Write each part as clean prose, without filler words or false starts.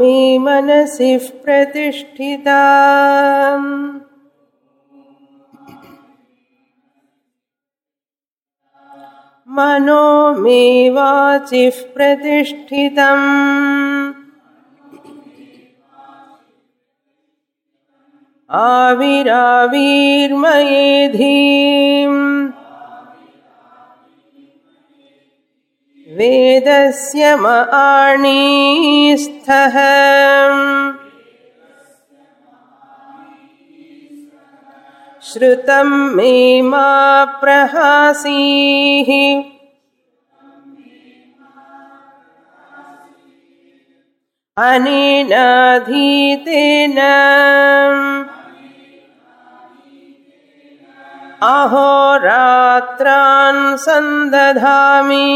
मे मनसि प्रतिष्ठिता मनो मे वाचिः प्रतिष्ठितम् आविराविर्मयेधिम् वेदस्य मणिस्थः श्रुतं मे मा प्रहासीः अनेनाधीतेन अहोरात्रान् सन्दधामि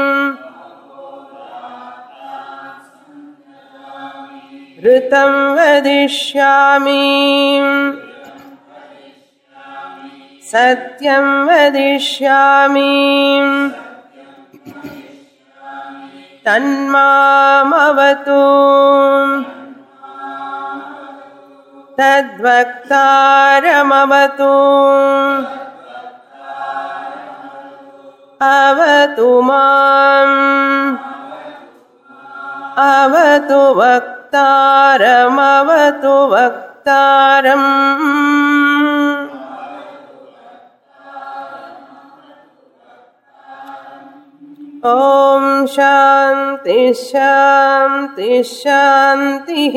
ऋतं वदिष्यामि सत्यं वदिष्यामि तन्मामवतु तद्वक्तारमवतु अवतु माम् अवतु वक्तारमवतु वक्तारम् ॐ शान्ति शान्ति शान्तिः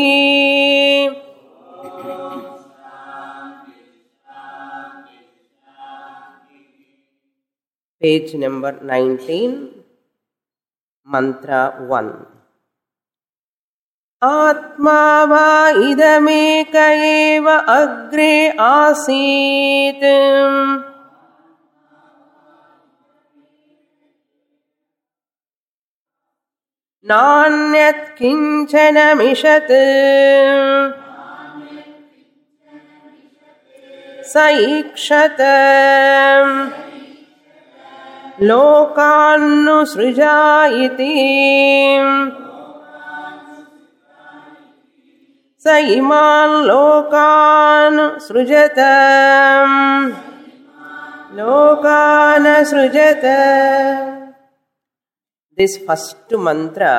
Page number 19, mantra 1. आत्मा वा इदमेक एव अग्रे आसीत् नान्यत् किञ्चन मिषत् स ईक्षत लोकान्नुसृजायति स इमान् लोकान् सृजत लोकान् सृजत. This first mantra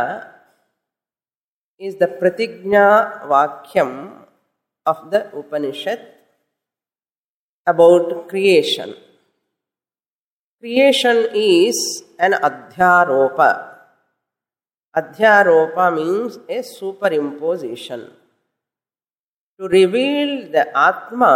is the Pratigna Vakyam of the Upanishad about creation. Creation is an adhyaropa. Adhyaropa means a superimposition. To reveal the Atma,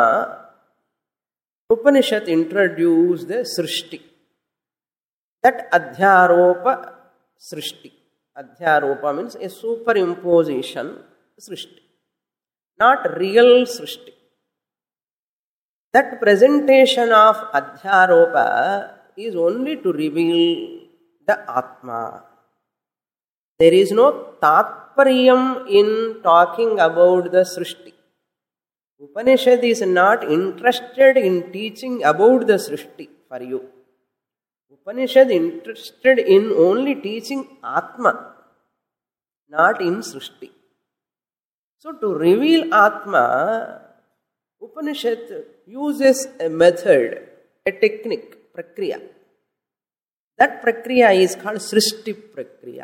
Upanishad introduced the Srishti. That Adhyaropa Srishti. Adhyaropa means a superimposition Srishti, not real Srishti. That presentation of Adhyaropa is only to reveal the Atma. There is no tatparyam in talking about the Srishti. Upanishad is not interested in teaching about the Srishti for you. Upanishad interested in only teaching Atma, not in Srishti. So to reveal Atma, Upanishad uses a method, a technique, prakriya. That prakriya is called Srishti prakriya.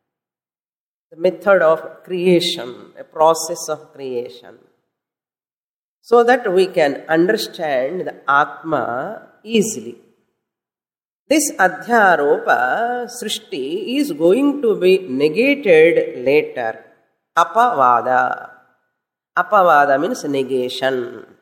The method of creation, a process of creation. So that we can understand the Atma easily. This Adhyaropa Srishti is going to be negated later. Apavada. Apavada means negation.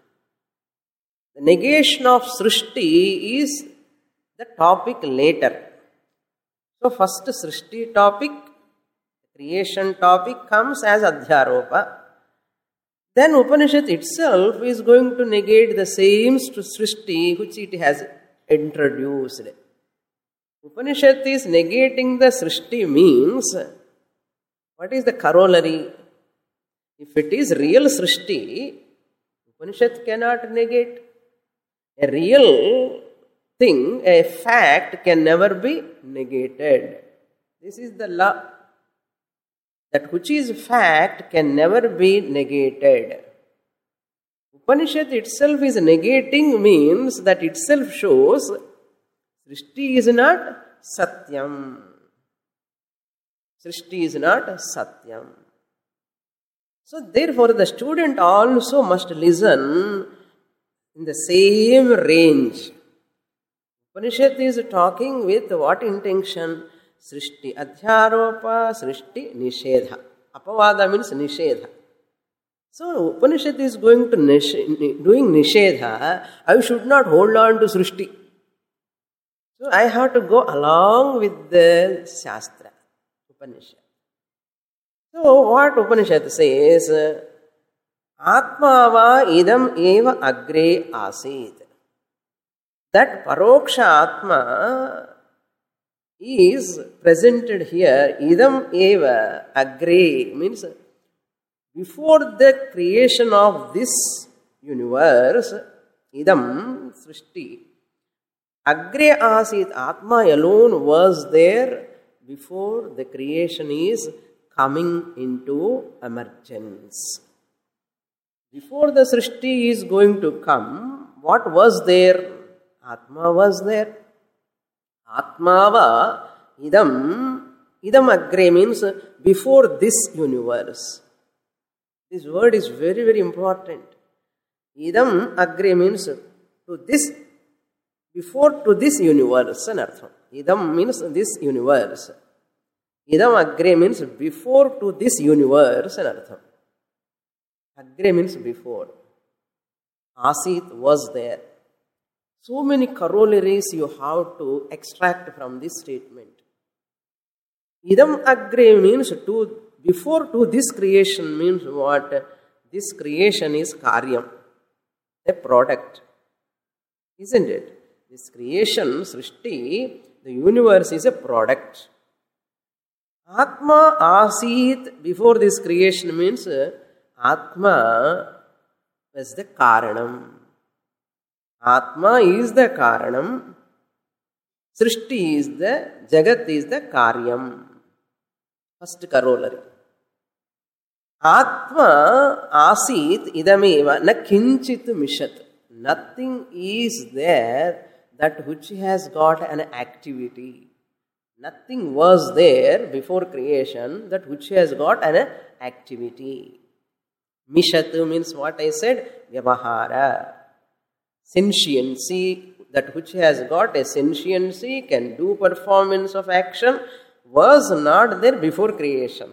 The negation of Srishti is the topic later. So first Srishti topic, creation topic comes as Adhyaropa. Then Upanishad itself is going to negate the same Srishti which it has introduced. Upanishad is negating the Srishti means, what is the corollary? If it is real Srishti, Upanishad cannot negate. A real thing, a fact can never be negated. This is the law. That which is fact can never be negated. Upanishad itself is negating means that itself shows Srishti is not Satyam. Srishti is not Satyam. So therefore the student also must listen in the same range. Upanishad is talking with what intention? Srishti Adhyaropa, Srishti Nishedha. Apavada means Nishedha. So Upanishad is going to doing Nishedha. I should not hold on to Srishti. So I have to go along with the Shastra, Upanishad. So what Upanishad says, Atmava idam eva agre asit. That Paroksha Atma is presented here, idam eva agre, means before the creation of this universe, idam, Srishti, agre asit, Atma alone was there before the creation is coming into emergence. Before the Srishti is going to come, what was there? Atma was there. Atmava idam agre means before this universe. This word is very, very important. Idam agre means to this, before to this universe. Idam means this universe. Idam agre means before to this universe. Agre means before. Asit was there. So many corollaries you have to extract from this statement. Idam agre means to before to this creation means what? This creation is karyam, a product. Isn't it? This creation, Srishti, the universe is a product. Atma asit before this creation means Atma is the karanam. Atma is the karanam. Srishti is the, Jagat is the karyam. First corollary. Atma asit idameva na kinchit mishat. Nothing is there that which has got an activity. Nothing was there before creation that which has got an activity. Mishat means what I said, Vyavahara. Sentiency, that which has got a sentiency, can do performance of action, was not there before creation.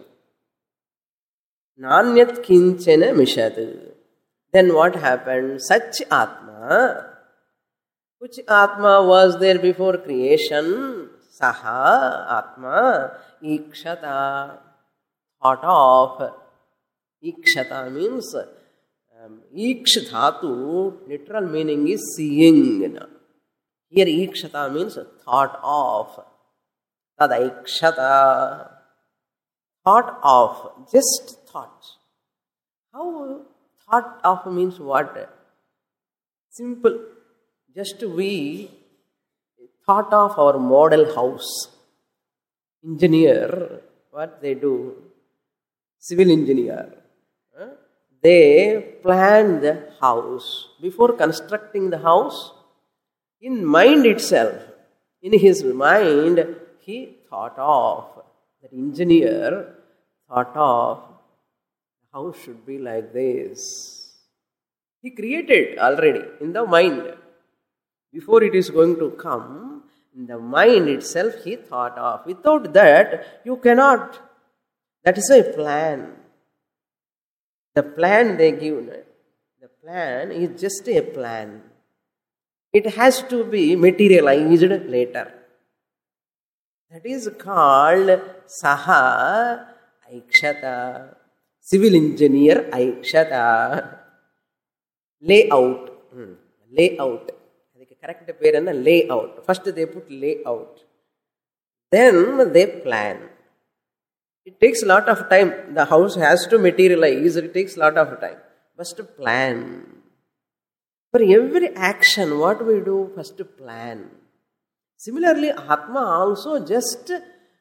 Nanyat kinchena mishat. Then what happened? Such Atma, which Atma was there before creation, Saha Atma, Ikshata, thought of. Ikshata means Iksh dhatu, literal meaning is seeing. Here Ikshata means thought of. Tadaikshata, thought of, just thought. How thought of means what? Simple. Just we thought of our model house. Engineer, what they do? Civil engineer. They planned the house. Before constructing the house, in mind itself, in his mind, he thought of, that engineer thought of, the house should be like this. He created already in the mind. Before it is going to come, in the mind itself he thought of. Without that, you cannot. That is a plan. The plan they give, the plan is just a plan. It has to be materialized later. That is called Saha Aikshata. Civil engineer Aikshata. Layout. Layout. Correct the layout. First they put layout. Then they plan. It takes a lot of time. The house has to materialize. It takes a lot of time. First plan. For every action, what we do? First plan. Similarly, Atma also just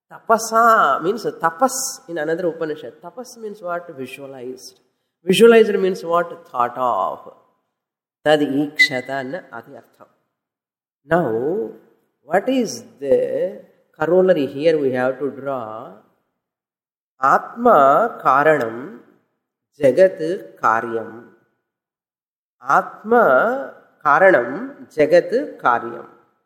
Tapasa means tapas in another Upanishad. Tapas means what? Visualized. Visualized means what? Thought of. Tad ikshata na adi artham. Now, what is the corollary here we have to draw? Atma karanam jagat karyam. Atma karanam jagat karyam.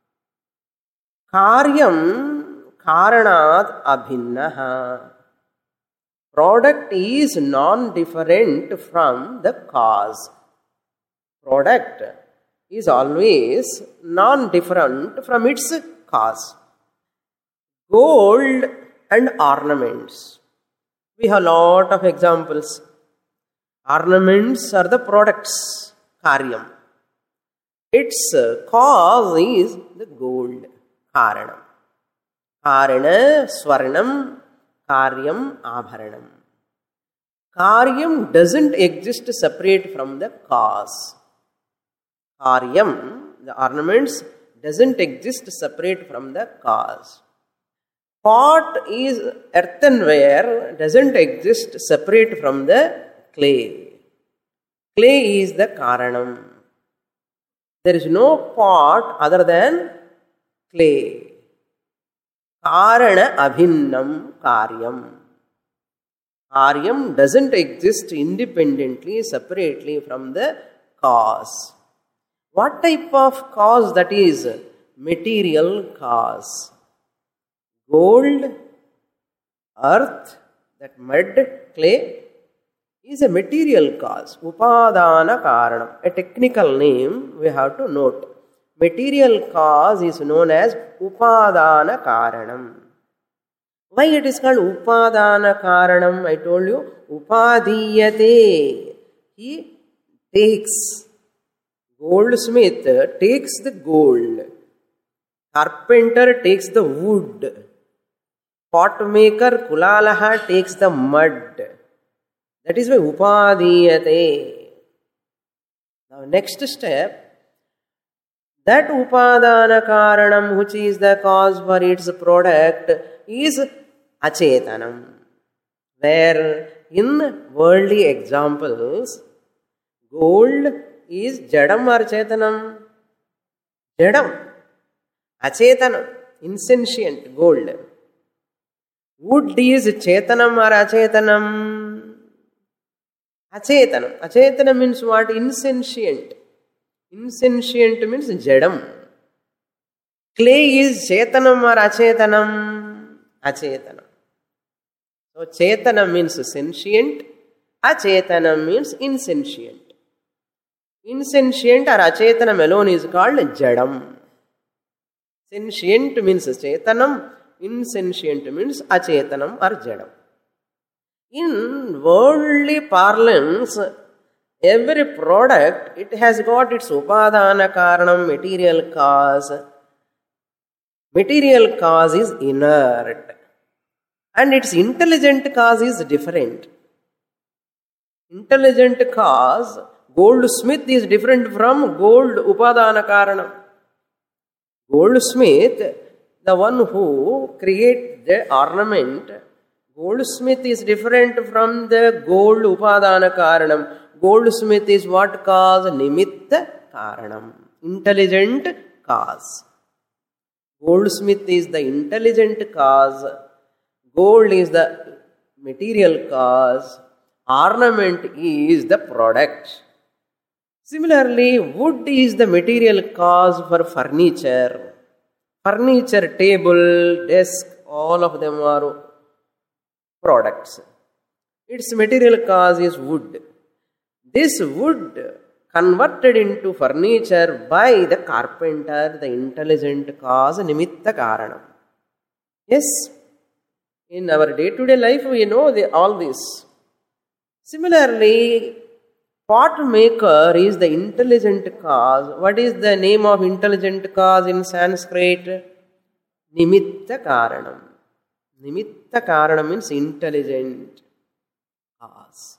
Karyam karanat abhinnaha. Product is non-different from the cause. Product is always non-different from its cause. Gold and ornaments. We have a lot of examples. Ornaments are the products, karyam. Its cause is the gold, karanam. Karana, swarnam, karyam, abharanam. Karyam doesn't exist separate from the cause. Karyam, the ornaments, doesn't exist separate from the cause. Pot is earthenware, doesn't exist separate from the clay. Clay is the karanam. There is no pot other than clay. Karana abhinnam karyam. Karyam doesn't exist independently, separately from the cause. What type of cause that is? Material cause. Gold, earth, that mud, clay, is a material cause. Upadana karanam. A technical name we have to note. Material cause is known as upadana karanam. Why it is called upadana karanam? I told you, upadiyate. He takes. Goldsmith takes the gold. Carpenter takes the wood. Potmaker Kulalaha takes the mud. That is why upadiyate. Now next step. That upadana karanam, which is the cause for its product, is achetanam. Where in worldly examples, gold is jadam or chetanam? Jadam. Achetanam. Insentient gold. Wood is chetanam or achetanam? Achetanam. Achetanam means what? Insentient. Insentient means jadam. Clay is chetanam or achetanam? Achetanam. So chetanam means sentient. Achetanam means insentient. Insentient or achetanam alone is called jadam. Sentient means chetanam. Insentient means achetanam or jadam. In worldly parlance, every product, it has got its upadana karanam, material cause. Material cause is inert. And its intelligent cause is different. Intelligent cause, goldsmith is different from gold upadana karanam. Goldsmith, the one who creates the ornament, goldsmith is different from the gold upadana karanam. Goldsmith is what cause? Nimitta karanam. Intelligent cause. Goldsmith is the intelligent cause. Gold is the material cause. Ornament is the product. Similarly, wood is the material cause for furniture. Furniture, table, desk, all of them are products. Its material cause is wood. This wood converted into furniture by the carpenter, the intelligent cause, nimitta karanam. Yes, in our day-to-day life we know all this. Similarly, pot maker is the intelligent cause. What is the name of intelligent cause in Sanskrit? Nimitta karanam. Nimitta karanam means intelligent cause.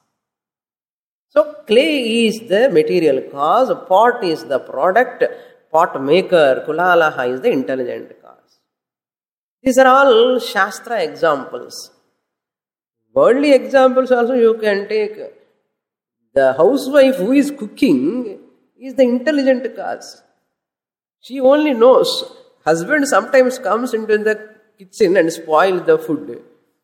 So clay is the material cause, pot is the product, pot maker, kulalaha is the intelligent cause. These are all Shastra examples. Worldly examples also you can take. The housewife who is cooking is the intelligent cause. She only knows. Husband sometimes comes into the kitchen and spoil the food.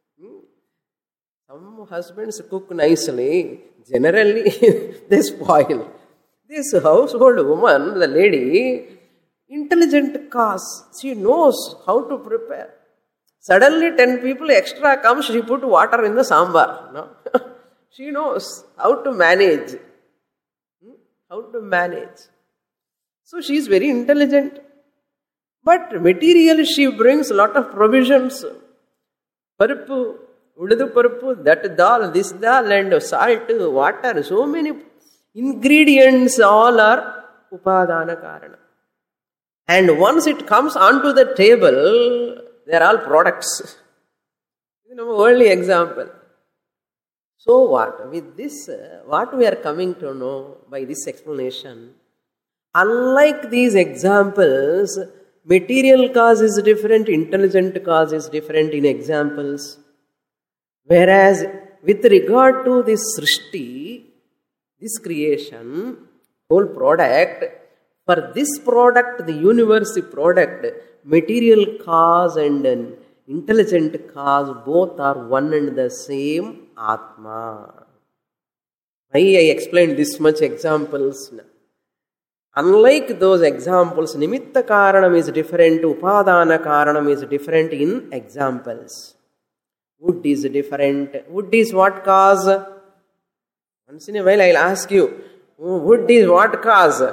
Some husbands cook nicely. Generally, they spoil. This household woman, the lady, intelligent cause. She knows how to prepare. Suddenly 10 people extra come, she put water in the sambar. No? She knows how to manage. How to manage. So she is very intelligent. But materially she brings a lot of provisions. Paruppu, ududu paruppu, that dal, this dal, and salt, water, so many ingredients all are upadana karana. And once it comes onto the table, they are all products. Early example. So what? With this, what we are coming to know by this explanation, unlike these examples, material cause is different, intelligent cause is different in examples. Whereas with regard to this Srishti, this creation, whole product, for this product, the universe product, material cause and an intelligent cause, both are one and the same Atma. Why I explained this much examples? Unlike those examples, Nimitta Karanam is different, Upadana Karanam is different in examples. Wood is different. Wood is what cause? Once in a while I'll ask you, wood is what cause?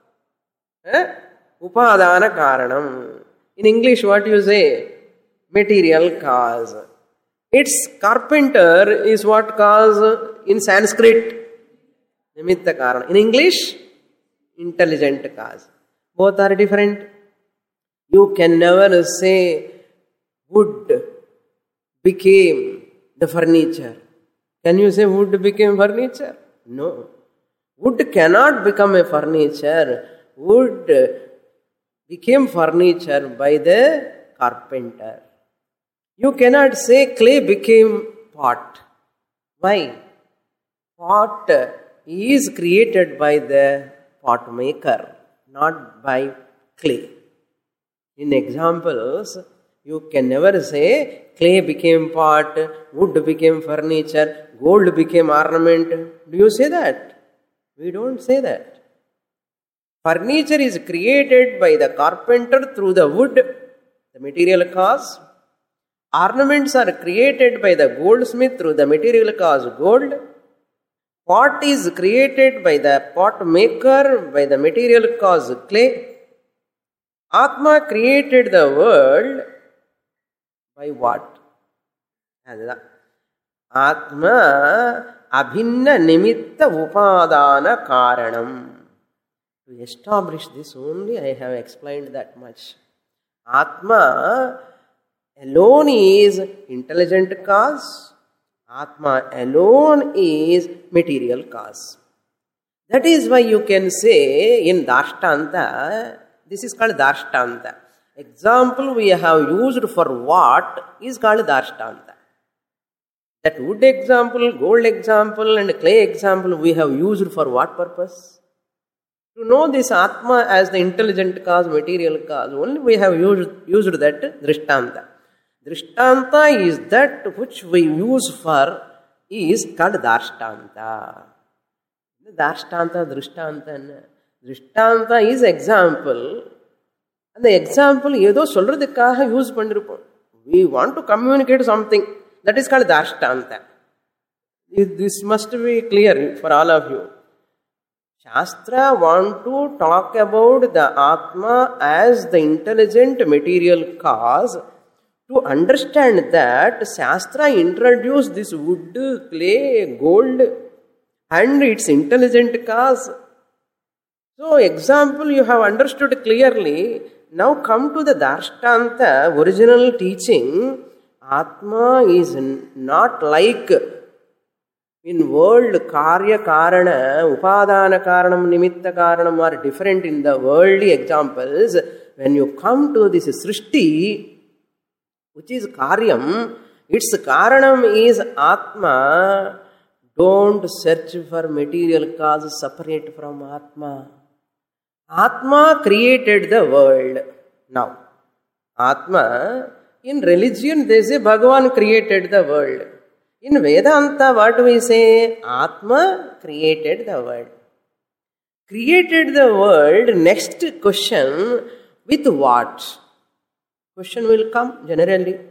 Upadana Karanam. In English, what you say? Material cause. Its carpenter is what cause in Sanskrit? Nimitta Karana. In English, intelligent cause. Both are different. You can never say wood became the furniture. Can you say wood became furniture? No. Wood cannot become a furniture. Wood became furniture by the carpenter. You cannot say clay became pot. Why? Pot is created by the pot maker, not by clay. In examples, you can never say clay became pot, wood became furniture, gold became ornament. Do you say that? We don't say that. Furniture is created by the carpenter through the wood, the material cause. Ornaments are created by the goldsmith through the material cause gold. Pot is created by the pot maker by the material cause clay. Atma created the world by what? Atma abhinna nimitta upadana karanam. To establish this only I have explained that much. Atma alone is intelligent cause. Atma alone is material cause. That is why you can say in Dashtanta, this is called Dashtanta. Example we have used for what is called Dashtanta. That wood example, gold example and clay example we have used for what purpose? To know this Atma as the intelligent cause, material cause, only we have used that Drishtanta. Drishtanta is that which we use for is called Dashtanta. Dashtanta, Drishtanta. Drishtanta is example. And the example ஏதோ சொல்றதுக்காக use பண்ணிருப்போம். We want to communicate something. That is called Dashtanta. This must be clear for all of you. Shastra want to talk about the Atma as the intelligent material cause. To understand that, Shastra introduced this wood, clay, gold and its intelligent cause. So, example you have understood clearly. Now come to the Dashtanta, original teaching. Atma is not like in world Karya Karana, Upadana Karanam, Nimitta Karanam are different in the worldly examples. When you come to this Srishti, which is Karyam, its Karanam is Atma. Don't search for material cause separate from Atma. Atma created the world. Now, Atma, in religion they say Bhagavan created the world. In Vedanta, what do we say? Atma created the world. Created the world, next question, with what? Question will come generally.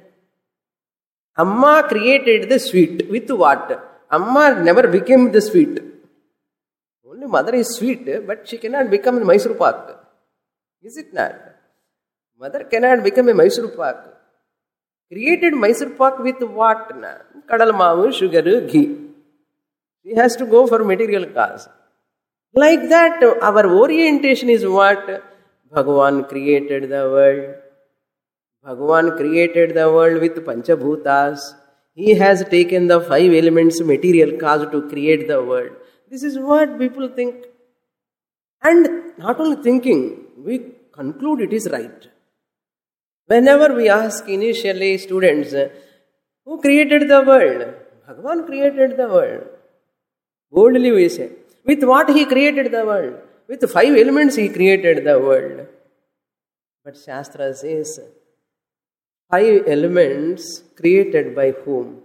Amma created the sweet. With what? Amma never became the sweet. Only mother is sweet, but she cannot become Mysore Pak. Is it not? Mother cannot become a Mysore Pak. Created Mysore Pak with what? Kadal maavu, sugar, ghee. She has to go for material cause. Like that, our orientation is what? Bhagavan created the world. Bhagavan created the world with Panchabhutas. He has taken the 5 elements material cause to create the world. This is what people think. And not only thinking, we conclude it is right. Whenever we ask initially students, who created the world? Bhagavan created the world. Boldly we say. With what he created the world? With 5 elements he created the world. But Shastra says, 5 elements created by whom?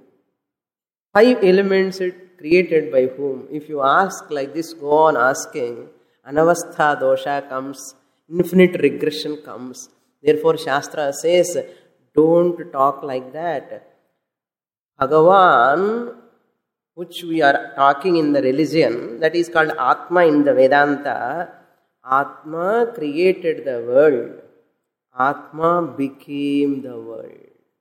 5 elements created by whom? If you ask like this, go on asking, anavastha dosha comes, infinite regression comes. Therefore Shastra says, don't talk like that. Bhagavan, which we are talking in the religion, that is called Atma in the Vedanta. Atma created the world. Atma became the world.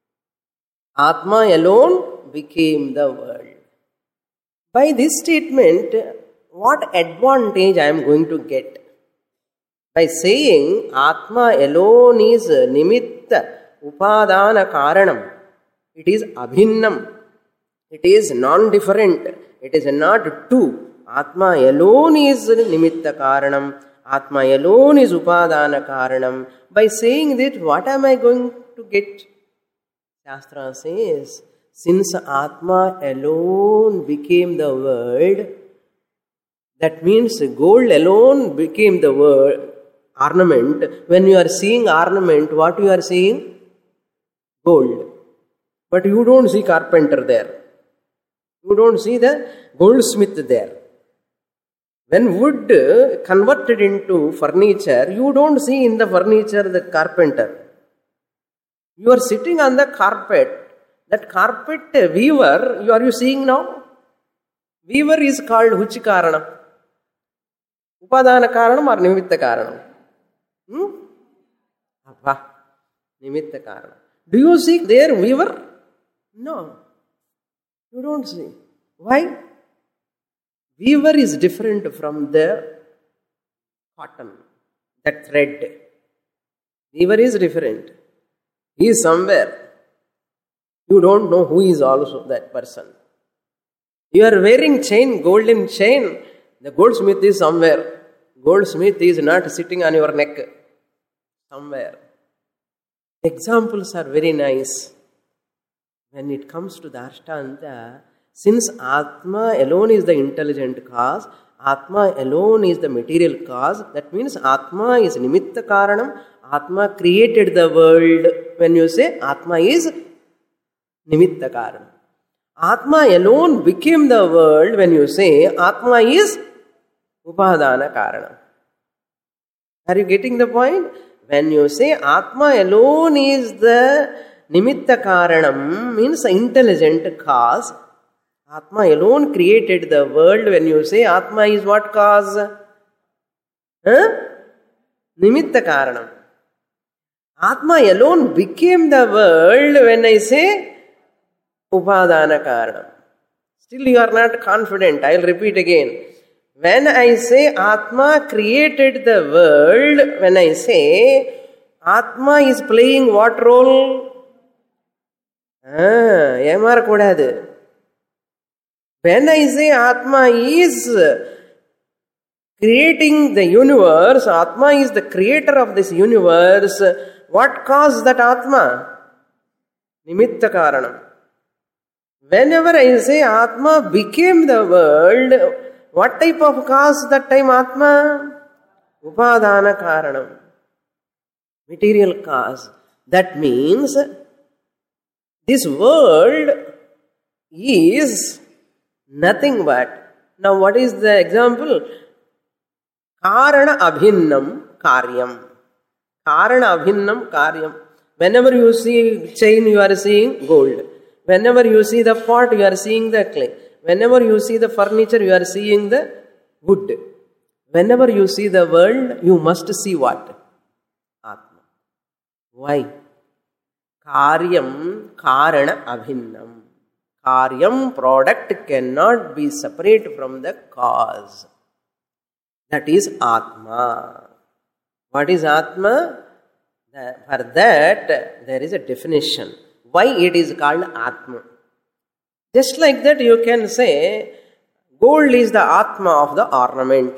Atma alone became the world. By this statement, what advantage I am going to get? By saying Atma alone is nimitta upadana karanam. It is abhinnam. It is non-different. It is not two. Atma alone is nimitta karanam. Atma alone is upadana karanam. By saying that, what am I going to get? Shastra says, since Atma alone became the world, that means gold alone became the world, ornament. When you are seeing ornament, what you are seeing? Gold. But you don't see carpenter there. You don't see the goldsmith there. When wood converted into furniture, you don't see in the furniture the carpenter. You are sitting on the carpet. That carpet weaver, are you seeing now? Weaver is called which karanam? Upadana karanam or nimitta karanam? Abba, nimitta karanam. Do you see there weaver? No. You don't see. Why? Weaver is different from the cotton, that thread. Weaver is different. He is somewhere. You don't know who is also that person. You are wearing chain, golden chain. The goldsmith is somewhere. Goldsmith is not sitting on your neck. Somewhere. Examples are very nice. When it comes to the Ashtanta, since Atma alone is the intelligent cause, Atma alone is the material cause, that means Atma is nimitta karanam, Atma created the world. When you say Atma is nimitta karanam. Atma alone became the world when you say Atma is upadana karanam. Are you getting the point? When you say Atma alone is the nimitta karanam, means intelligent cause. Atma alone created the world. When you say Atma is what cause? Nimitta karanam. Atma alone became the world when I say upadana karanam. Still you are not confident. I will repeat again. When I say Atma created the world, when I say Atma is playing what role? Yamar kodadu. When I say Atma is creating the universe, Atma is the creator of this universe, what caused that Atma? Nimitta Karanam. Whenever I say Atma became the world, what type of cause that time Atma? Upadana Karanam. Material cause. That means this world is nothing but. Now what is the example? Karana abhinnam karyam. Karana abhinnam karyam. Whenever you see chain, you are seeing gold. Whenever you see the pot, you are seeing the clay. Whenever you see the furniture, you are seeing the wood. Whenever you see the world, you must see what? Atma. Why? Karyam karana abhinnam. Karyam, product, cannot be separate from the cause. That is Atma. What is Atma? For that, there is a definition. Why it is called Atma? Just like that, you can say, gold is the Atma of the ornament.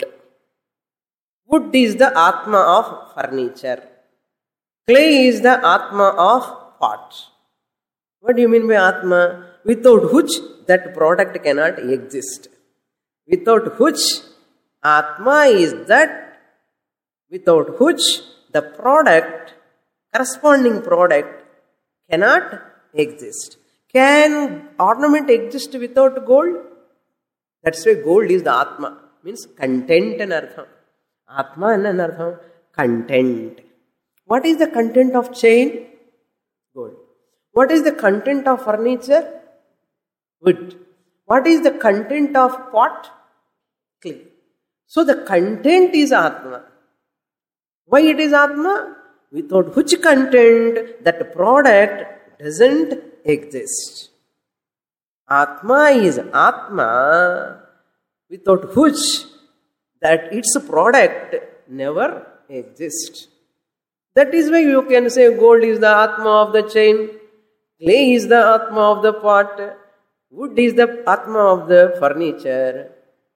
Wood is the Atma of furniture. Clay is the Atma of pots. What do you mean by Atma? Without which that product cannot exist. Without which Atma is that, without which the product, corresponding product, cannot exist. Can ornament exist without gold? That's why gold is the Atma. Means content and artham. Atma and artham. Content. What is the content of chain? Gold. What is the content of furniture? Wood. What is the content of pot? Clay. So the content is Atma. Why it is Atma? Without which content that product doesn't exist. Atma is Atma, without which that its product never exists. That is why you can say gold is the Atma of the chain, clay is the Atma of the pot, wood is the Atma of the furniture.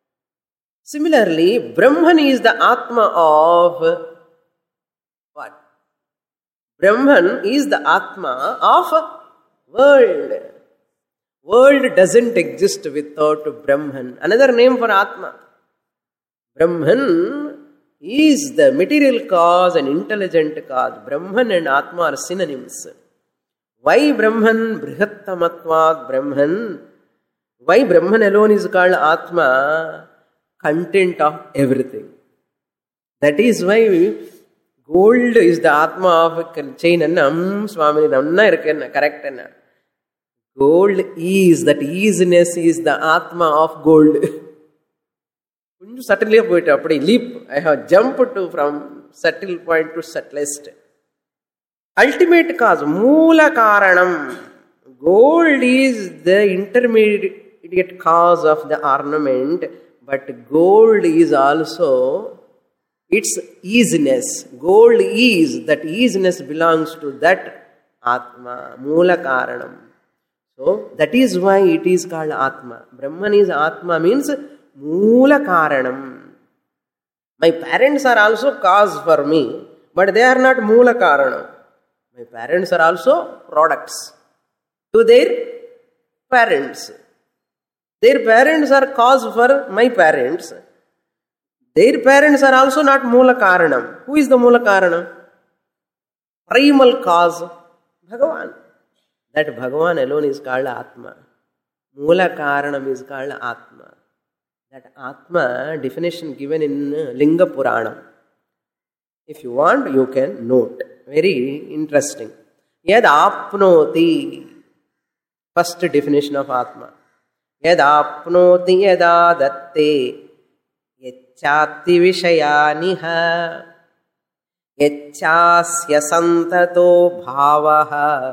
Similarly, Brahman is the Atma of what? Brahman is the Atma of world. World doesn't exist without Brahman. Another name for Atma. Brahman is the material cause and intelligent cause. Brahman and Atma are synonyms. Why Brahman? Brihattamatvat Brahman. Why Brahman alone is called Atma? Content of everything. That is why gold is the Atma of chain. Swami, correct. Gold is, that easiness is the Atma of gold. Subtly leap. I have jumped from subtle point to subtlest. Ultimate cause, Moola Karanam. Gold is the intermediate cause of the ornament, but gold is also its easiness. Gold is, that easiness belongs to that Atma, Moola Karanam. So, that is why it is called Atma. Brahman is Atma means Moola Karanam. My parents are also cause for me, but they are not Moola Karanam. My parents are also products to their parents. Their parents are cause for my parents. Their parents are also not Moola Karanam. Who is the Moola Karanam? Primal cause, Bhagavan. That Bhagavan alone is called Atma. Moola Karanam is called Atma. That Atma definition given in Linga Purana. If you want, you can note. Very interesting. Yad apnoti. First definition of Atma. Yad apnoti yada datte. Yachati vishayaniha. Yachasya santato bhavaha.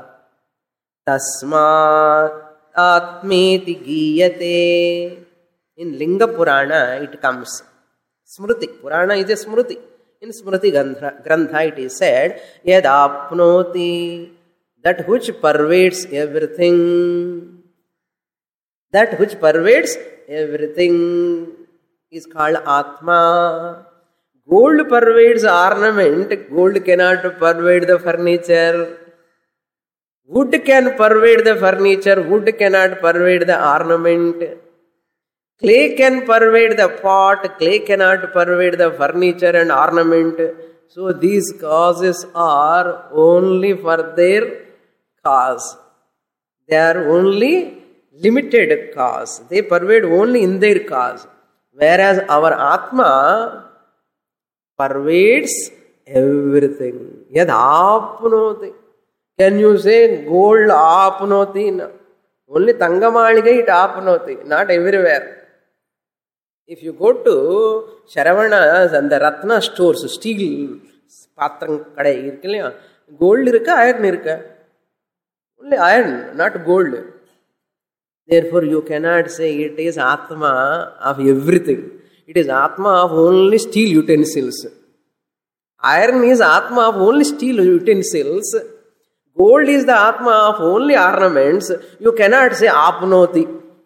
Tasmat atmeti giyate. In Linga Purana it comes. Smriti. Purana is a Smriti. In Smriti Grantha it is said, Yad apnoti, that which pervades everything. That which pervades everything is called Atma. Gold pervades ornament. Gold cannot pervade the furniture. Wood can pervade the furniture, wood cannot pervade the ornament. Clay can pervade the pot, clay cannot pervade the furniture and ornament. So these causes are only for their cause. They are only limited cause. They pervade only in their cause. Whereas our Atma pervades everything. Yad apnoti. Can you say gold apnoti? No. Only Tangamaliga it apnoti, not everywhere. If you go to Sharavana's and the Ratna stores, steel patrang kadai irukilla, gold irukka, iron irukka. Only iron, not gold. Therefore, you cannot say it is Atma of everything. It is Atma of only steel utensils. Iron is Atma of only steel utensils. Gold is the Atma of only ornaments. You cannot say Apnoti.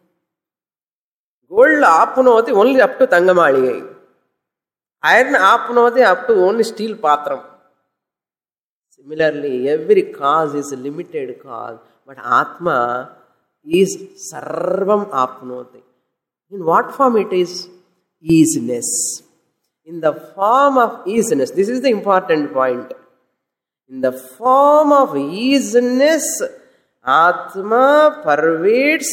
Gold Apnoti only up to Tangamaligai. Iron Apnoti up to only steel patram. Similarly, every cause is a limited cause. But Atma is Sarvam Apnoti. In what form it is? Easiness. In the form of easiness. This is the important point. In the form of easiness, Atma pervades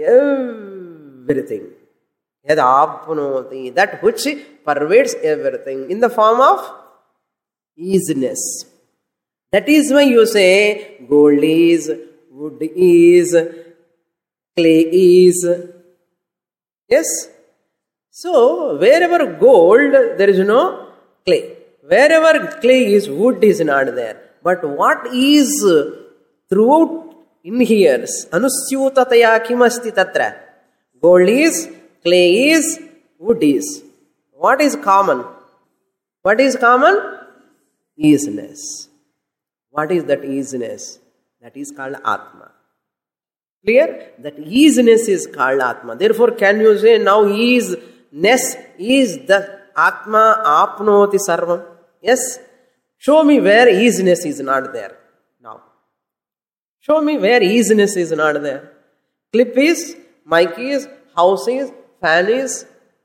everything. Yad apnoti. That which pervades everything. In the form of easiness. That is why you say gold is, wood is, clay is. Yes? So, wherever gold, there is no clay. Wherever clay is, wood is not there. But what is throughout inheres? Anusyutataya kimasti tatra. Gold is, clay is, wood is. What is common? What is common? Easiness. What is that easiness? That is called Atma. Clear? That easiness is called Atma. Therefore, can you say now easiness is the Atma apnoti sarvam? Yes? Show me where easiness is not there. Now. Show me where easiness is not there. Clip is, mic is, house is, fan is.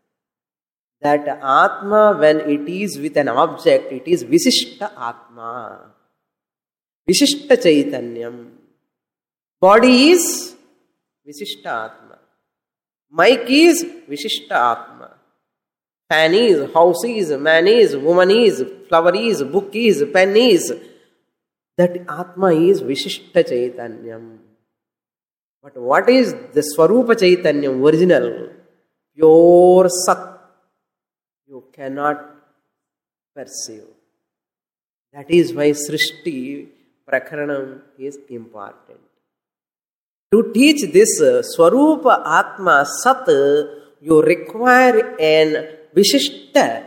That Atma, when it is with an object, it is Visishta Atma. Visishta Chaitanyam. Body is Visishta Atma. Mic is Visishta Atma. Fan is, house is, man is, woman is, flower is, book is, pen is. That Atma is Vishishta Chaitanyam. But what is the Swarupa Chaitanyam, original? Pure Sat. You cannot perceive. That is why Srishti Prakaranam is important. To teach this Swarupa Atma Sat, you require an Vishishta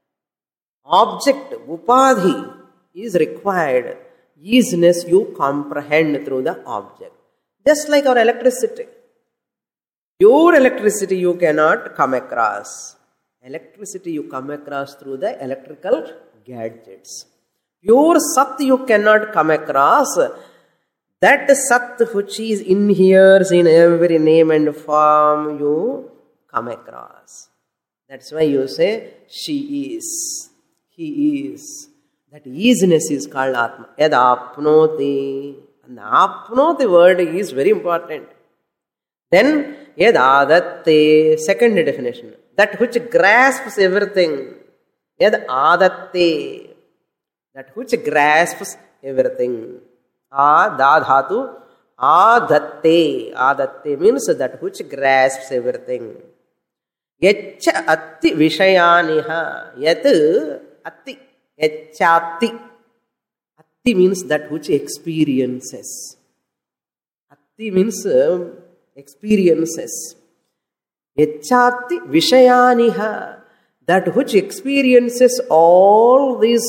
object, Upadhi is required. Easiness you comprehend through the object. Just like our electricity. Pure electricity you cannot come across. Electricity you come across through the electrical gadgets. Pure Sat you cannot come across. That Sat which is inheres in every name and form you come across. That's why you say, she is, he is. That easiness is called Atma. Yad apnoti. And the apnoti word is very important. Then, yad adatte, second definition. That which grasps everything. Yad adatte. That which grasps everything. Adadhatu. Adatte. Adatte means that which grasps everything. Yaccha atti vishayaniha. Yat atti. Yacchati. Atti means that which experiences. Atti means experiences. Yacchati vishayaniha. That which experiences all these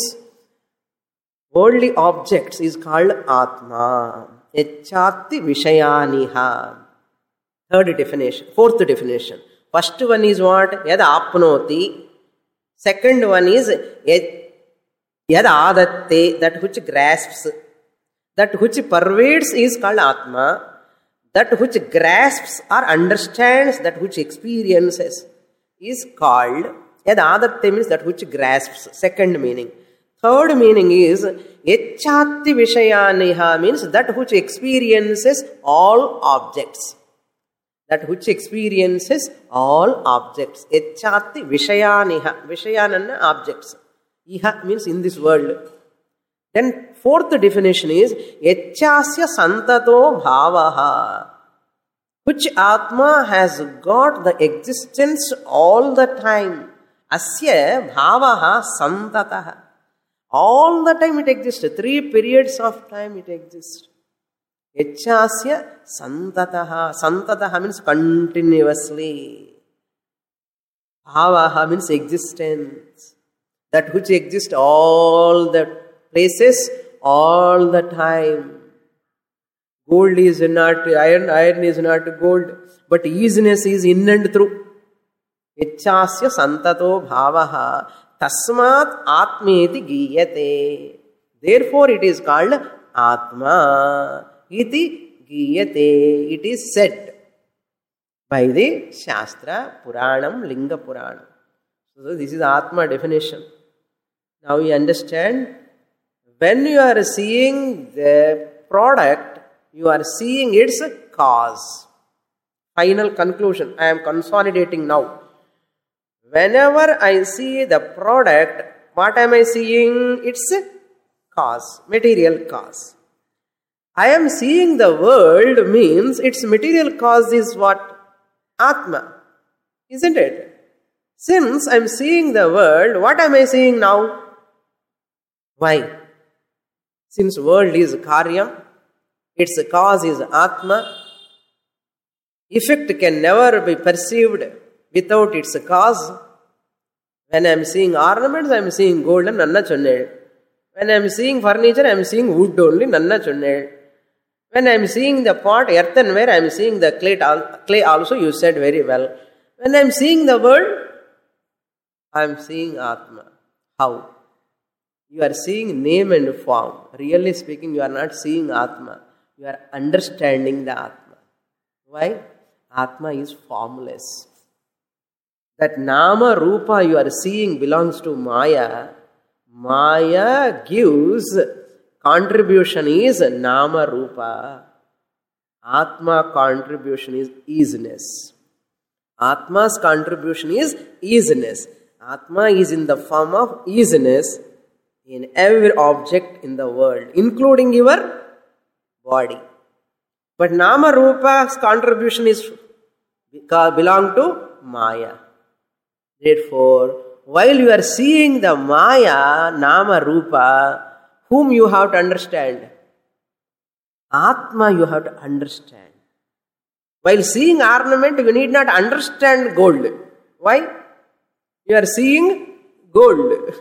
worldly objects is called Atma. Yacchati vishayaniha. Third definition. Fourth definition. First one is what? Yad apnoti. Second one is yad adatte, that which grasps. That which pervades is called Atma. That which grasps or understands, that which experiences is called Yadadatya, means that which grasps. Second meaning. Third meaning is Yachati Vishayaniha, means that which experiences all objects. That which experiences all objects. Yachati Vishayaniha. Vishayanana, objects. Iha means in this world. Then fourth definition is Yachasya Santato Bhavaha. Which Atma has got the existence all the time. Asya Bhavaha Santataha. All the time it exists. 3 periods of time it exists. Yachasya Santataha. Santataha means continuously. Bhavaha means existence. That which exists all the places, all the time. Gold is not iron, iron is not gold, but easiness is in and through. Yachasya santato bhavaha tasmat atmeti giyate. Therefore it is called Atma iti giyate. It is said by the Shastra, Puranam, Linga Puranam. So this is Atma definition. Now you understand, when you are seeing the product, you are seeing its cause. Final conclusion. I am consolidating now. Whenever I see the product, what am I seeing? Its cause, material cause. I am seeing the world means its material cause is what? Atma. Isn't it? Since I am seeing the world, what am I seeing now? Why? Since world is karyam, its cause is Atma, effect can never be perceived without its cause. When I am seeing ornaments, I am seeing gold and nanna chonned. When I am seeing furniture, I am seeing wood only, nanna chonned. When I am seeing the pot, earthenware, I am seeing the clay also, you said very well. When I am seeing the world, I am seeing Atma. How? You are seeing name and form. Really speaking, you are not seeing Atma. You are understanding the Atma. Why? Atma is formless. That Nama Rupa you are seeing belongs to Maya. Maya gives contribution is Nama Rupa. Atma contribution is easiness. Atma's contribution is easiness. Atma is in the form of easiness in every object in the world, including your body. But Nama Rupa's contribution is belong to Maya. Therefore, while you are seeing the Maya, Nama Rupa, whom you have to understand? Atma you have to understand. While seeing ornament, you need not understand gold. Why? You are seeing gold.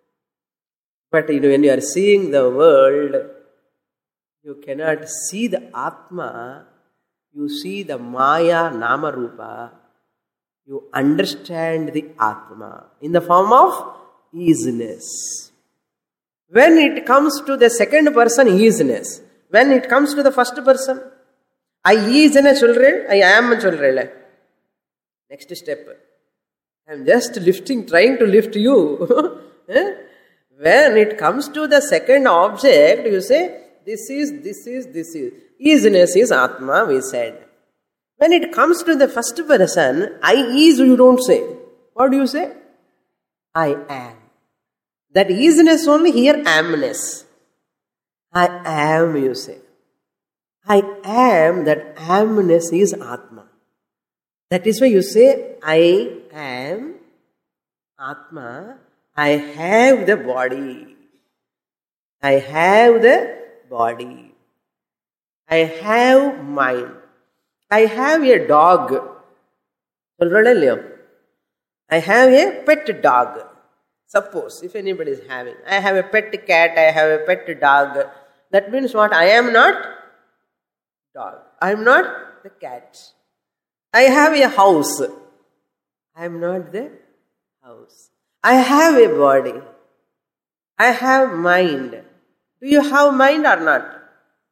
But when you are seeing the world, you cannot see the Atma. You see the Maya, Nama Rupa. You understand the Atma in the form of easiness. When it comes to the second person, easiness. When it comes to the first person, I is in a children, I am a children. Next step. I am just trying to lift you. When it comes to the second object, you say, this is. Easiness is Atma, we said. When it comes to the first person, I is, you don't say. What do you say? I am. That easiness only, here amness. I am, you say. I am, that amness is Atma. That is why you say, I am Atma. I have the body. I have the body. I have mind. I have a dog. I have a pet dog. Suppose, if anybody is having, I have a pet cat, I have a pet dog. That means what? I am not dog. I am not the cat. I have a house. I am not the house. I have a body. I have mind. Do you have mind or not?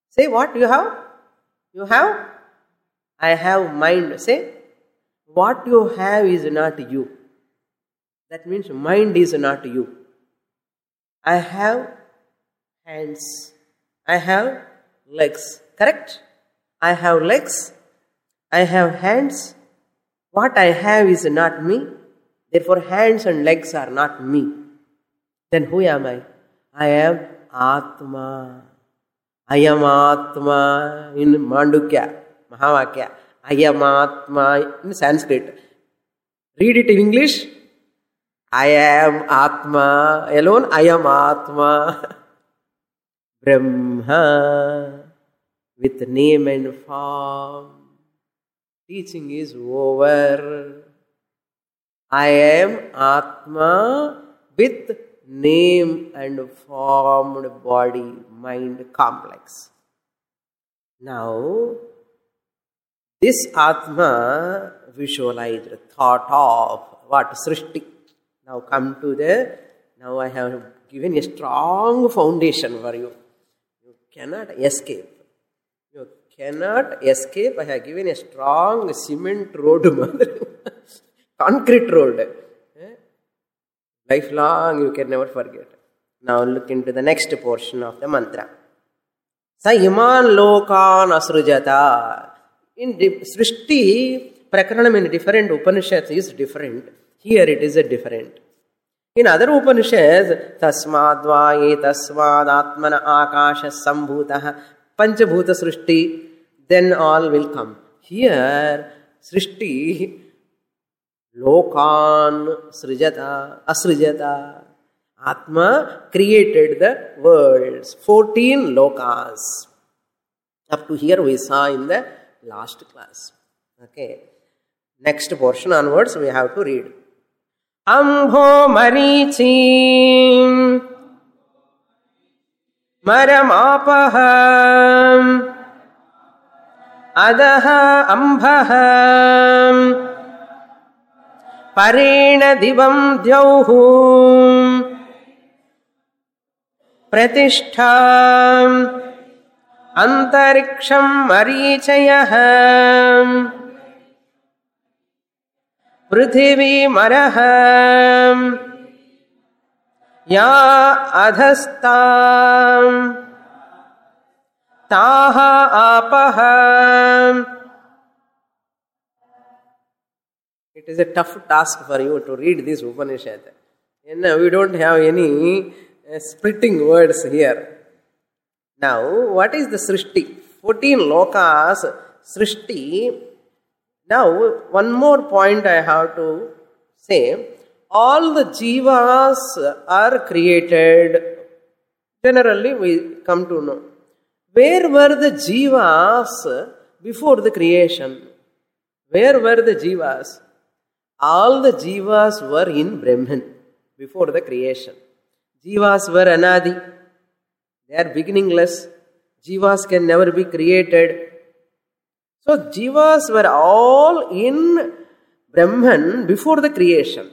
Say, what you have? You have? I have mind. Say, what you have is not you. That means mind is not you. I have hands. I have legs. Correct? I have legs. I have hands. What I have is not me. Therefore, hands and legs are not me. Then who am I? I am Atma. I am Atma in Mandukya, Mahavakya. I am Atma in Sanskrit. Read it in English. I am Atma. Alone, I am Atma. Brahma with name and form. Teaching is over. I am Atma with name and formed body, mind complex. Now, this Atma visualized, thought of what? Srishti. Now come to now I have given a strong foundation for you. You cannot escape. You cannot escape. I have given a strong cement road, concrete road. Lifelong you can never forget. Now look into the next portion of the mantra. Sa iman lokan asrujata. In Srishti, Prakaranam in different Upanishads is different. Here it is a different. In other Upanishads, Tasmadva etasmad atmana akasha sambhutah panchabhuta Srishti, then all will come. Here, Srishti, Lokan srijata, asrijata. Atma created the worlds. 14 lokas. Up to here we saw in the last class. Okay. Next portion onwards we have to read. Ambho marichim maramapaham adaha ambaham Parena divam dyauhum pratishtham antariksham marichayaham prithvi maraham ya adhastam taha apaham. It is a tough task for you to read this Upanishad. And we don't have any splitting words here. Now, what is the Srishti? 14 lokas, Srishti. Now, one more point I have to say. All the jivas are created. Generally, we come to know. Where were the jivas before the creation? Where were the jivas? All the jivas were in Brahman before the creation. Jivas were anadi. They are beginningless. Jivas can never be created. So jivas were all in Brahman before the creation.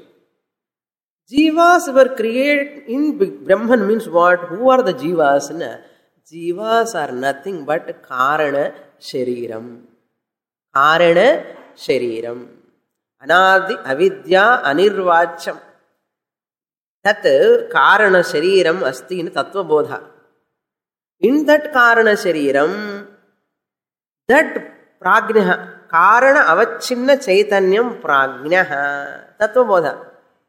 Jivas were created in Brahman means what? Who are the jivas? Jivas are nothing but Karana Shariram. Karana Shariram. Anadi avidya anirvacham. Tat Karana Shariram asti in Tattva Bodha. In that Karana Shariram, that Prajnaha, Karana Avachinna Chaitanyam Prajnaha, Tattva Bodha.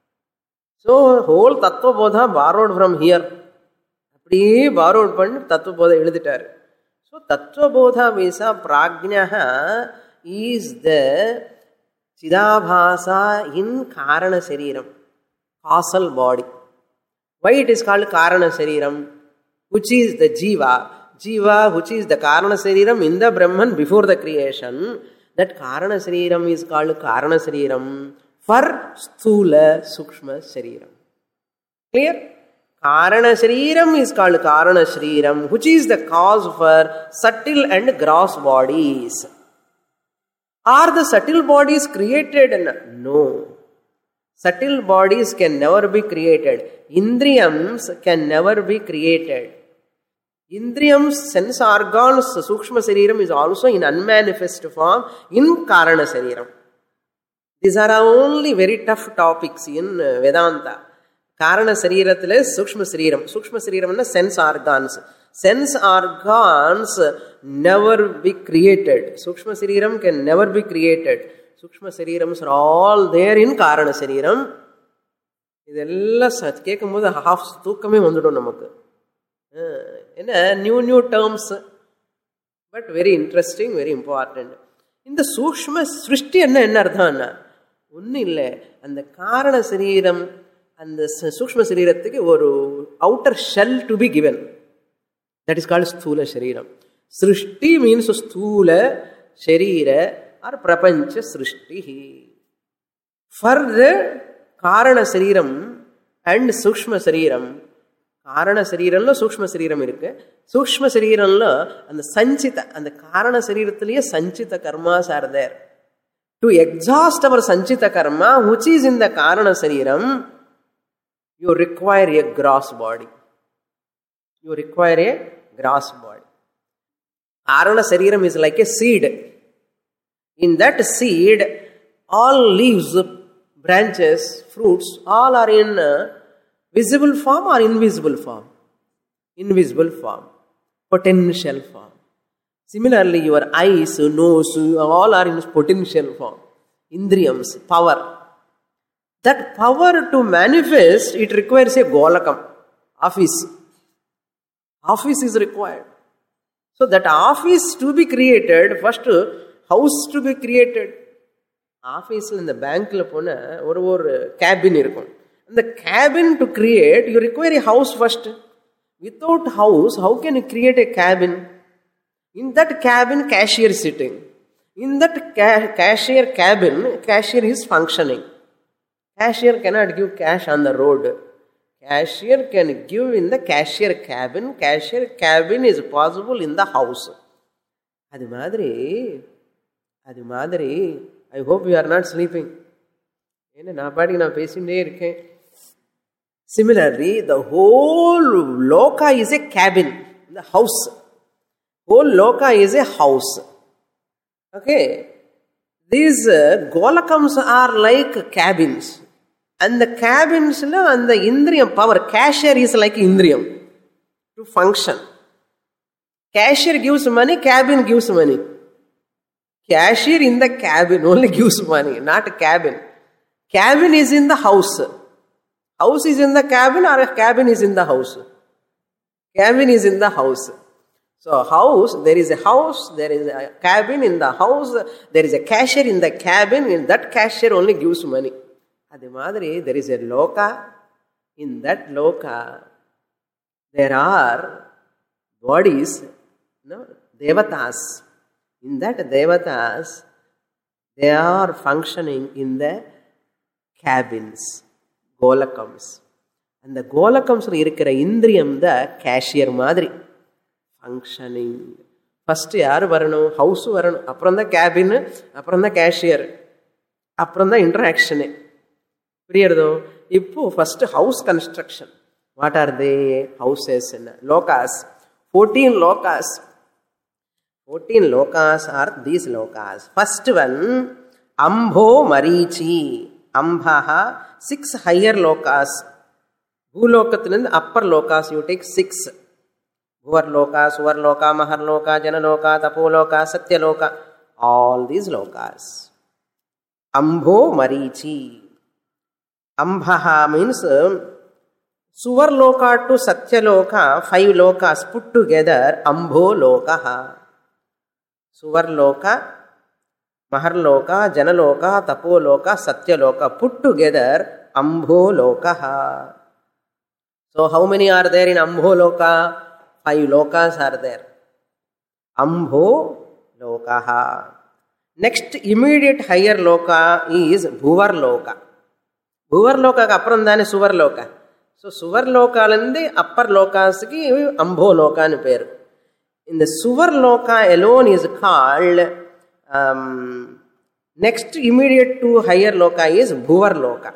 So, whole Tattva Bodha borrowed from here. Apdi borrowed from Tattva Bodha eludittar. So, Tattva Bodha Visa Prajnaha is the Chidabhasa in Karana Shariram, causal body. Why it is called Karana Shariram? Which is the Jiva. Jiva, which is the Karana Shariram in the Brahman before the creation. That Karana Shariram is called Karana Shariram for Sthula Sukshma Shariram. Clear? Karana Shariram is called Karana Shariram, which is the cause for subtle and gross bodies. Are the subtle bodies created? No. Subtle bodies can never be created. Indriyams can never be created. Indriyams, sense organs, Sukshma Sariram is also in unmanifest form in Karana Sariram. These are only very tough topics in Vedanta. Karana Sarirathile Sukshma Sariram. Sukshma Sariram is sense organs. Sense organs never be created. Sukshma Sariram can never be created. Sukshma Sarirams are all there in Karana Sariram. இதெல்லாம் கேட்கும் போது half தூக்கமே வந்துடும் நமக்கு. என்ன new terms, but very interesting, very important. இந்த சூக்ஷ்ம சிருஷ்டி என்ன அர்த்தம்னா ஒன்றும் இல்லை, அந்த காரண சரீரம் அந்த சூக்ஷ்ம சரீரத்துக்கு ஒரு outer shell to be given. That is called sthula shariram. சிருஷ்டி மீன்ஸ் ஸ்தூல சரீர ஆர் பிரபஞ்ச சிருஷ்டி. ஃபார் த காரண சரீரம் அண்ட் சூக்ஷ்ம சரீரம். காரண சரீரம்ல சூக்ஷ்ம சரீரம் இருக்கு. சூக்ஷ்ம சரீரம்ல அந்த சஞ்சித, அந்த காரண சரீரத்திலேயே sanchita karmas are there. To exhaust our sanchita karma which is in the காரண சரீரம், you require a gross body. You require a gross body. காரண சரீரம் is like a seed. In that seed, all leaves, branches, fruits, all are in visible form or invisible form? Invisible form. Potential form. Similarly, your eyes, nose, all are in potential form. Indriyams, power. That power to manifest, it requires a golakam, office. Office is required. So that office to be created, first house to be created. ஆஃபீஸில் இந்த பேங்க்கில் போனால் ஒரு cabin இருக்கும். அந்த cabin to create you require a house first. Without house how can you create a cabin? In that cabin cashier sitting. In that cashier cabin cashier is functioning. Cashier cannot give cash on the road. Cashier can give in the cashier cabin. Cashier cabin is possible in the house. அது மாதிரி I hope you are not sleeping. என்ன நான் பாட்டுக்கு நான் பேசிட்டே இருக்கேன். Similarly, the whole loka is a cabin, the house. Whole loka is a house. Okay. These golakams are like cabins. And the cabins, and the indriyam power, cashier is like indriyam to function. Cashier gives money, cabin gives money. Cashier in the cabin only gives money, not a cabin. Cabin is in the house. House is in the cabin or a cabin is in the house? Cabin is in the house. So house, there is a house, there is a cabin in the house, there is a cashier in the cabin, and that cashier only gives money. Adhe madri, there is a loka. In that loka, there are bodies, devatas. In that devatas, they are functioning in the cabins, golakams. And the golakams irukira indriyam the cashier madri functioning. First yaar varanum? House varanum. Appuram the cabin, appuram the cashier, appuram the interaction. Puriyadho? Ippo first house construction. What are they? Houses and lokas. 14 lokas. 14 lokas are these lokas. First one, Ambho Marichi. Ambhaha, 6 higher lokas. Bhulokathilinde upper lokas you take 6. Bhuvarloka, Suvarloka, Maharloka, Janaloka, Tapoloka, Satyaloka. All these lokas. Ambho Marichi. Ambhaha means Suvarloka to Satyaloka, 5 lokas put together, Ambho Lokaha. Suvarloka, Maharloka, Janaloka, Tapoloka, Satyaloka put together, Ambho Lokaha. So how many are there in Ambho Loka? 5 lokas are there. Ambho Lokaha. Next immediate higher loka is Bhuvarloka. Bhuvarloka ka appuram dane Suvarloka. So Suvarlokalande upper lokas ki Ambho Loka ani peru. In the Suvarloka alone is called, next immediate to higher loka is Bhuvarloka.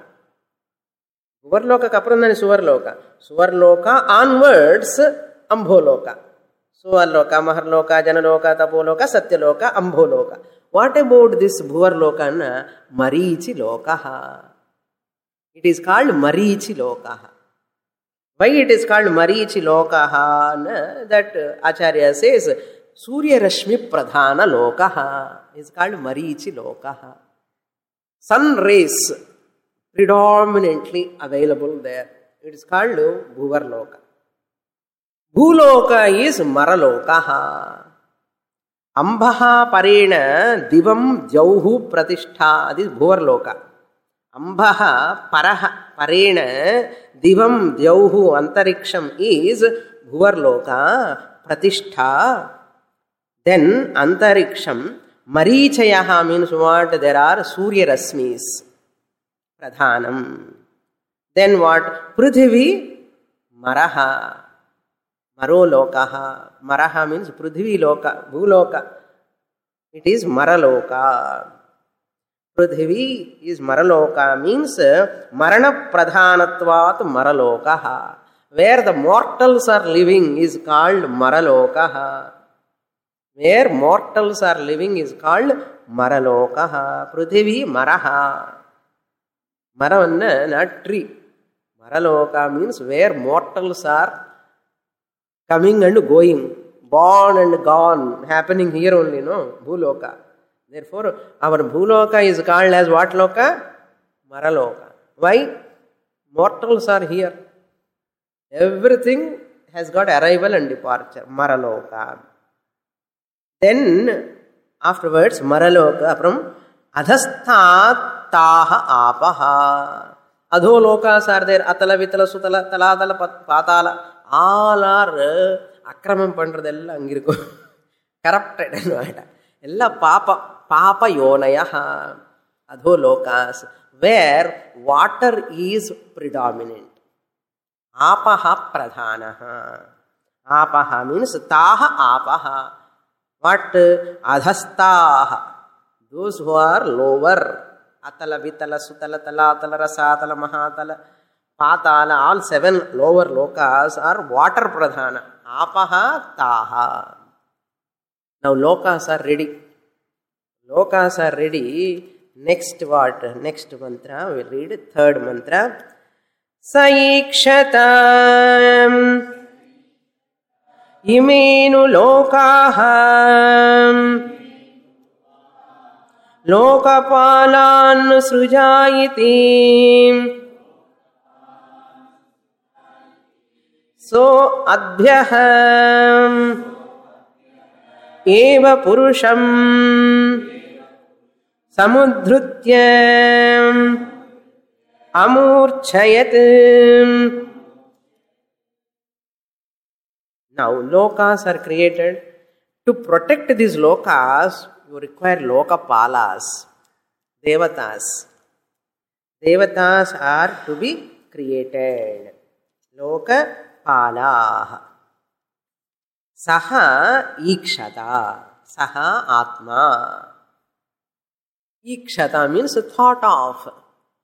Bhuvarloka ka appuram dane Suvarloka. Suvarloka onwards Ambholoka. Suvarloka, Maharloka, Janaloka, Tapoloka, Satyaloka, Ambholoka. What about this Bhuvarloka? Marichi Lokaha. It is called Marichi Lokaha. Why it is called Marichi Lokaha? That Acharya says, Surya Rashmi Pradhana Lokaha is called Marichi Lokaha. Sun rays predominantly available there. It is called Bhuvarloka. Bhuloka is Maralokaha. Ambaha Parena Divam Jauhu Pratishtha. This is Bhuvarloka. Ambaha Paraha Parena Divam Jauhu Antariksham is Bhuvarloka Pratishtha. Then Antariksham Marichayaha means what? There are Surya Rasmis. Pradhanam. Then what? Prithvi Maraha. Marolokaha. Maraha means Prithvi Loka. Bhuloka. It is Maraloka. Prithvi is Maraloka means Marana Pradhanatvat Maralokaha. Where the mortals are living is called Maralokaha. Where mortals are living is called Maralokaha. Prithvi Maraha. Maravanna, not tree. Maraloka means where mortals are coming and going, born and gone, happening here only, no? Bhuloka. Therefore, our Bhuloka is called as what Loka? Maraloka. Why? Mortals are here. Everything has got arrival and departure. Maraloka. Then, afterwards, Maraloka from Adhasthat Taha Apaha. Adholokas are there. Atala, Vitala, Sutala, Taladala, Patala. All are akramam pandradella angirko. Corrupted. Ella Papa Yonayaha. Adholokas. Where water is predominant. Apaha Pradhanaha. Apaha means Taha Apaha. What? Adhastaha. Those who are lower. Atala, Vitala, Sutala, Talatala, Rasatala, Mahatala, Patala, all 7 lower lokas are water pradhana. Apaha, Taha. Now lokas are ready. Lokas are ready. Next what? Next mantra. We'll read 3rd mantra. Saikshatam Imenu Lokaham Lokapalan Srujayiti So Adhyaham Eva Purusham Samudhrutyam Amurchayatam. Now, lokas are created. To protect these lokas, you require lokapalas, devatas. Devatas are to be created. Lokapalah. Saha ikshata. Saha atma. Ikshata means thought of.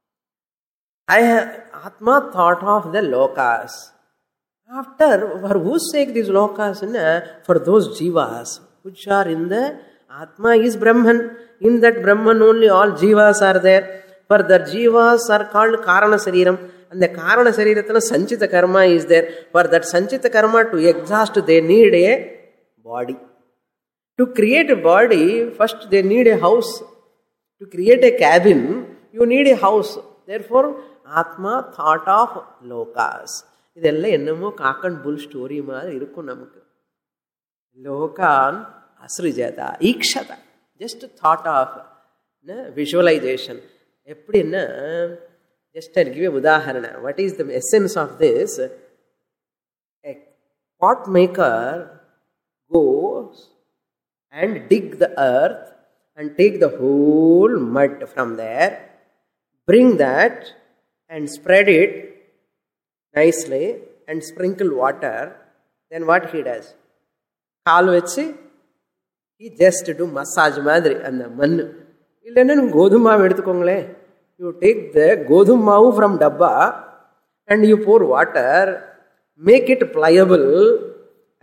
Atma thought of the lokas. After, for whose sake these lokas? For those jivas which are in the Atma is Brahman. In that Brahman only all jivas are there. For the jivas are called Karana Sariram. And the Karana Sariratana Sanchita Karma is there. For that Sanchita Karma to exhaust, they need a body. To create a body, first they need a house. To create a cabin, you need a house. Therefore, Atma thought of lokas. இதெல்லாம் என்னமோ காக்கன் புல் story மாதிரி இருக்கும் நமக்கு. லோகான் அஸ்ருஜதா ஈக்ஷதா just thought of visualisation. எப்படின்னா just I give a udaharanam. What is the essence of this? A pot maker goes and dig the earth and take the whole mud from there, bring that and spread it nicely and sprinkle water. Then what he does? Kaal vechi he just do massage madri and the mannu. Illana godhum maavu eduthukongale. You take the godhum maavu from dabba and you pour water, make it pliable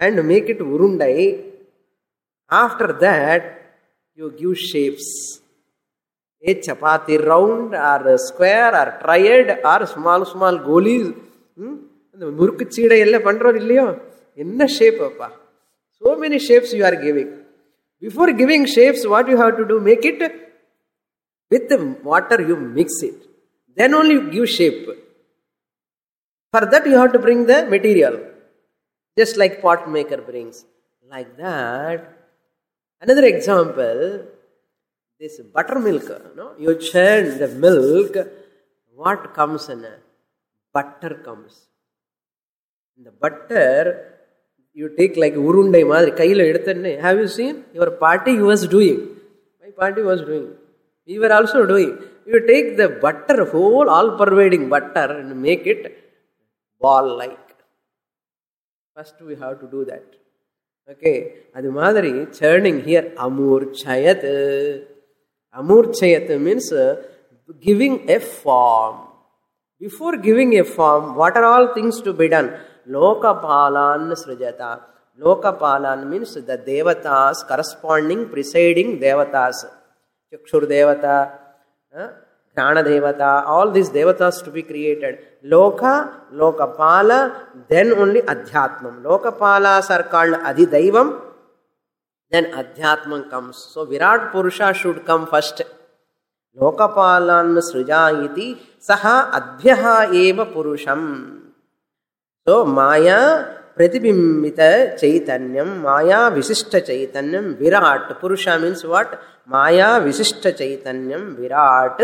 and make it urundai. After that, you give shapes. A chapati round or square or triad or small golis. The muruk cheeda ella pandro illiyo. Enna shape appa. So many shapes you are giving. Before giving shapes, what you have to do? Make it with the water, you mix it. Then only you give shape. For that you have to bring the material. Just like pot maker brings. Like that. Another example, this buttermilk. No? You churn the milk. What comes in it? Butter comes. In the butter, you take like urundai madri, kaila eduthanne. Have you seen? Your party was doing. My party was doing. We were also doing. You take the butter, whole all-pervading butter, and make it ball-like. First we have to do that. Okay. Adu madri, churning here, amurchayat. Amurchayat means giving a form. Before giving a form, what are all things to be done? Lokapalan srijata. Lokapalan means the devatas corresponding, presiding devatas. Chakshur devata, Ghana devata, all these devatas to be created. Loka, Lokapala, then only Adhyatmam. Lokapalas are called Adhidaivam, then Adhyatmam comes. So Virat Purusha should come first. Lokapalan srijayiti saha adhyaha eva purusham. So Maya Pratibimbita Chaitanyam, Maya Visishta Chaitanyam, Virat. Purusha means what? Maya Visishta Chaitanyam, Virat.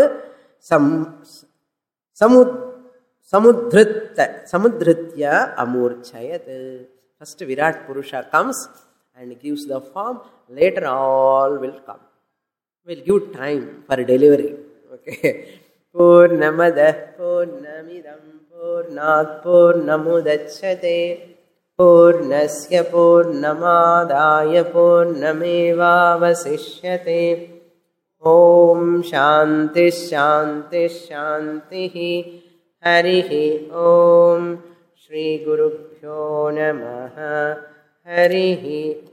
Samudritya Amurchayat. First Virat Purusha comes and gives the form. Later all will come. We'll give time for delivery. Okay. Purnamada Purnamidam Purnat Purnamudachyate Purnasya Purnamadaya Purnameva Vasishyate. Om Shanti Shanti Shanti Harihi Om Shri Guru Pyo Namaha Harihi